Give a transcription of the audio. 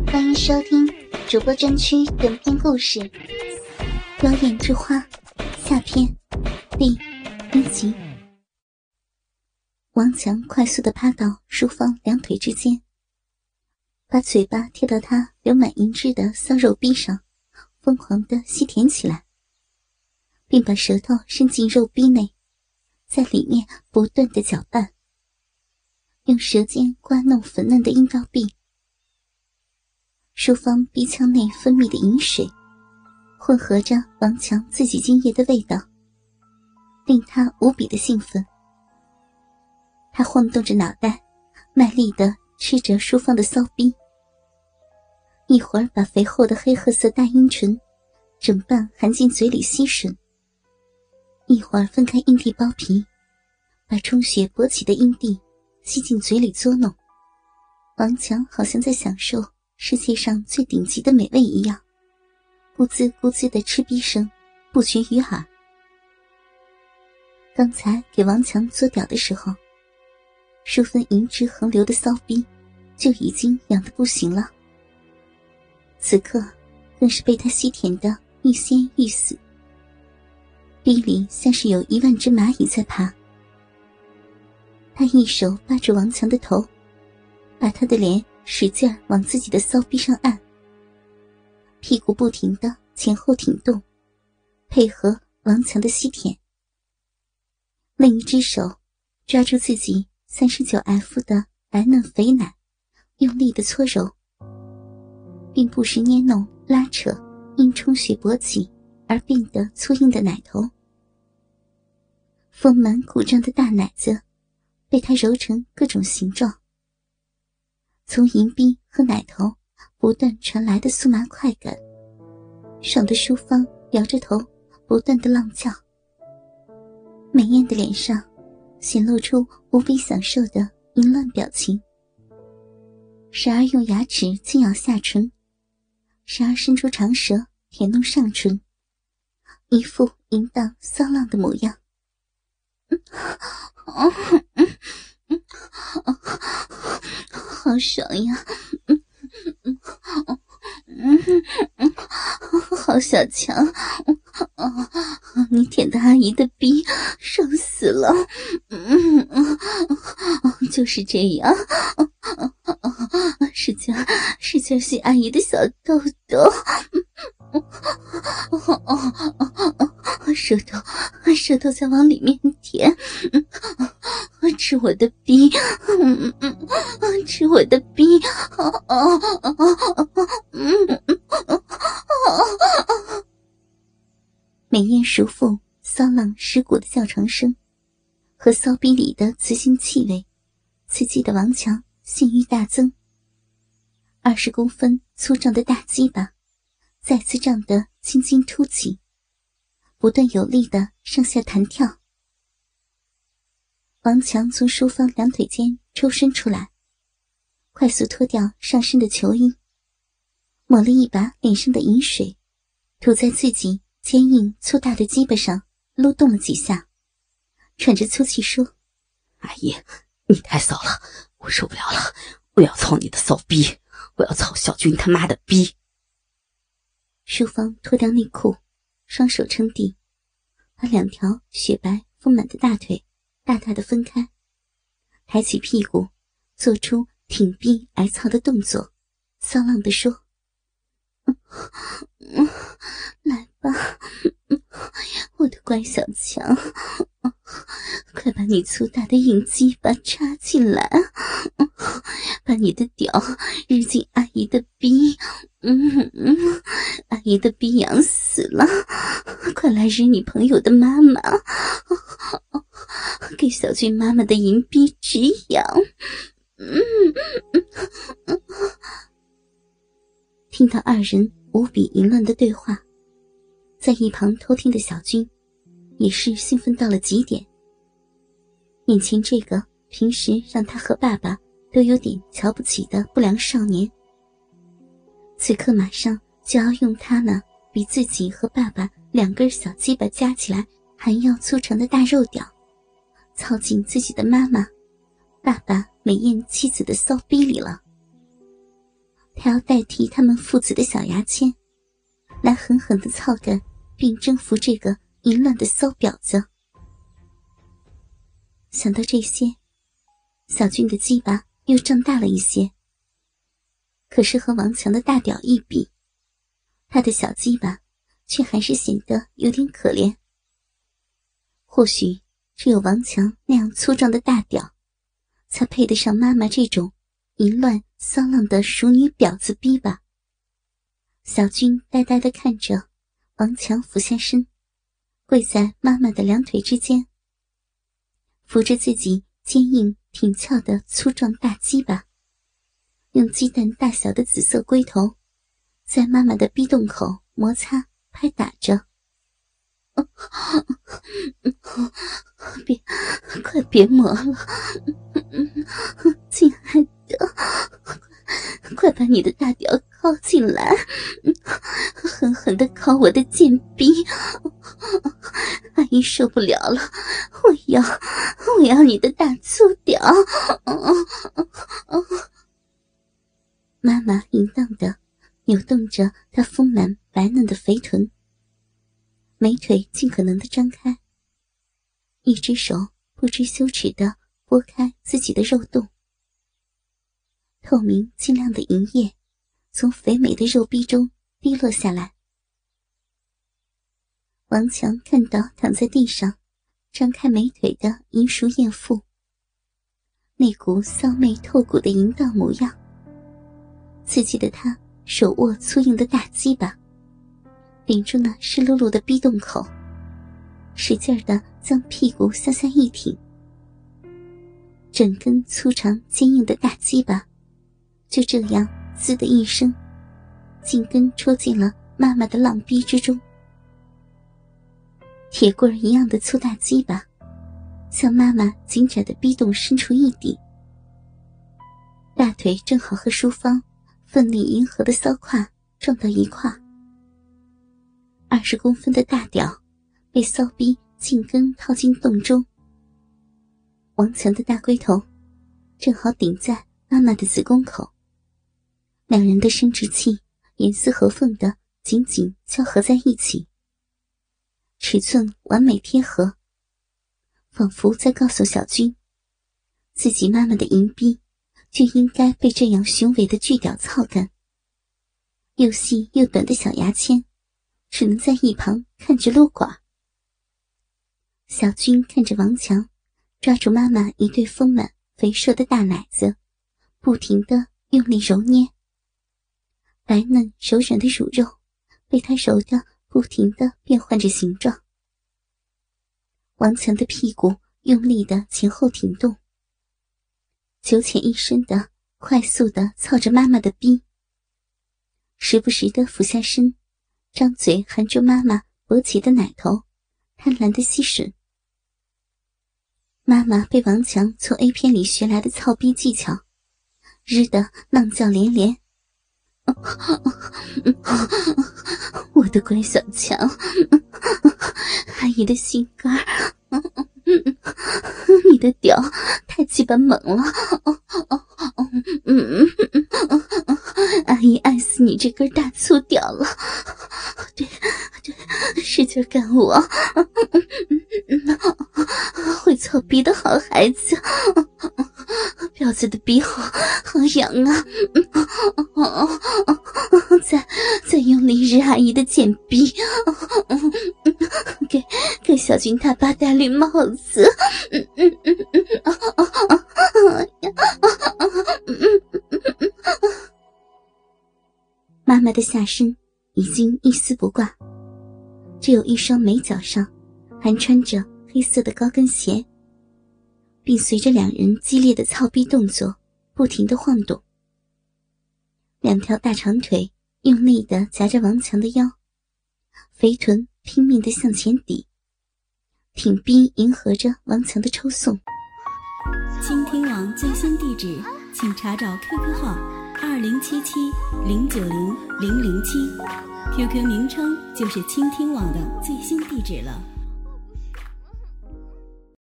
欢迎收听主播专区短篇故事《妖艳之花》下篇第1集。王强快速地趴到淑芳两腿之间，把嘴巴贴到她流满银汁的骚肉壁上，疯狂地吸舔起来，并把舌头伸进肉壁内，在里面不断地搅拌，用舌尖刮弄粉嫩的阴道壁。淑芳鼻腔内分泌的饮水混合着王强自己精液的味道，令他无比的兴奋。他晃动着脑袋，卖力地吃着淑芳的骚逼，一会儿把肥厚的黑褐色大阴唇整瓣含进嘴里吸吮，一会儿分开阴蒂包皮，把充血勃起的阴蒂吸进嘴里嘬弄。王强好像在享受世界上最顶级的美味一样，咕滋咕滋的吃逼声不绝于耳。刚才给王强嘬屌的时候，淑芬银汁横流的骚逼就已经痒得不行了，此刻更是被他吸舔得欲仙欲死，逼里像是有1万只蚂蚁在爬。他一手扒住王强的头，把他的脸使劲往自己的骚逼上按，屁股不停地前后挺动，配合王强的吸舔。另一只手抓住自己39F 的白嫩肥奶，用力地搓揉，并不时捏弄拉扯因充血勃起而变得粗硬的奶头。丰满鼓胀的大奶子被他揉成各种形状，从银币和奶头不断传来的酥麻快感，爽的淑芳摇着头不断的浪叫，美艳的脸上显露出无比享受的淫乱表情，时而用牙齿轻咬下唇，时而伸出长舌舔弄上唇，一副淫荡骚浪的模样。好爽呀，好小强，你舔的阿姨的逼爽死了，就是这样，使劲吸阿姨的小豆豆，舌头再往里面舔，吃我的逼，吃我的逼，美艳熟妇骚浪蚀骨的叫床声和骚逼里的雌性气味，刺激的王强性欲大增。20公分粗壮的大鸡巴再次胀得青筋凸起，不断有力的上下弹跳。王强从淑芳两腿间抽身出来，快速脱掉上身的球衣，抹了一把脸上的饮水，涂在自己坚硬粗大的鸡巴上，撸动了几下，喘着粗气说： 阿姨，你太骚了，我受不了了，我要操你的骚逼，我要操小军他妈的逼。 淑芳脱掉内裤，双手撑地，把2条雪白丰满的大腿大大的分开，抬起屁股做出挺逼挨操的动作，骚浪地说：来吧，我的乖小强，快把你粗大的硬鸡巴插进来，把你的屌日进阿姨的逼，阿姨的逼痒死了，快来日你朋友的妈妈，给小俊妈妈的淫逼止痒。听到2人无比淫乱的对话，在一旁偷听的小军也是兴奋到了极点。眼前这个平时让他和爸爸都有点瞧不起的不良少年，此刻马上就要用他那比自己和爸爸2根小鸡巴加起来还要粗长的大肉屌操进自己的妈妈、爸爸美艳妻子的骚逼里了。 他要代替他们父子的小牙签，来狠狠地操干并征服这个淫乱的骚婊子。想到这些，小军的鸡巴又胀大了一些。可是和王强的大屌一比，他的小鸡巴却还是显得有点可怜。或许只有王强那样粗壮的大屌，才配得上妈妈这种淫乱骚浪的熟女婊子逼吧。小军呆呆地看着王强俯下身，跪在妈妈的两腿之间，扶着自己坚硬挺翘的粗壮大鸡巴，用鸡蛋大小的紫色龟头在妈妈的逼洞口摩擦拍打着。快别磨了，亲爱的，快把你的大屌靠进来，狠狠地靠我的贱逼，阿姨受不了了，我要你的大粗屌。妈妈淫荡地扭动着她丰满白嫩的肥臀，美腿尽可能地张开，一只手不知羞耻地拨开自己的肉洞，透明晶亮的银液从肥美的肉壁中滴落下来。王强看到躺在地上张开美腿的银熟艳妇，那股骚媚透骨的淫荡模样，刺激的他手握粗硬的大鸡巴，顶住那湿漉漉的逼洞口，使劲地将屁股向下一挺，整根粗长坚硬的大鸡巴就这样滋的一声紧跟戳进了妈妈的浪逼之中。铁棍一样的粗大鸡巴向妈妈紧窄的逼洞深处一顶，大腿正好和淑芳奋力迎合的骚胯撞到一块，20公分的大屌被骚逼紧跟套进洞中。王强的大龟头正好顶在妈妈的子宫口，两人的生殖器严丝合缝地紧紧交合在一起，尺寸完美贴合，仿佛在告诉小军，自己妈妈的淫逼就应该被这样雄伟的巨屌操干。又细又短的小牙签只能在一旁看着撸管。小军看着王强抓住妈妈一对丰满肥硕的大奶子，不停地用力揉捏，白嫩柔软的乳肉被他揉得不停地变换着形状。王强的屁股用力地前后挺动，九浅一深地快速地操着妈妈的逼，时不时地俯下身，张嘴含住妈妈勃起的奶头，贪婪地吸吮。妈妈被王强从 A 片里学来的操逼技巧日得浪叫连连。我的乖小强，阿姨的心肝儿，你的屌太鸡巴猛了，阿姨爱死你这根大粗屌了，对，使劲干我，会操逼的好孩子，婊子的逼好痒啊，再用力日阿姨的贱逼，给小军他爸戴绿帽子。妈妈的下身已经一丝不挂，只有一双美脚上还穿着黑色的高跟鞋，并随着两人激烈的操逼动作不停地晃动。两条大长腿用力地夹着王强的腰，肥臀拼命地向前抵，挺逼迎合着王强的抽送。 倾听网最新地址，请查找 QQ 号2077090007，QQ 名称就是倾听网的最新地址了。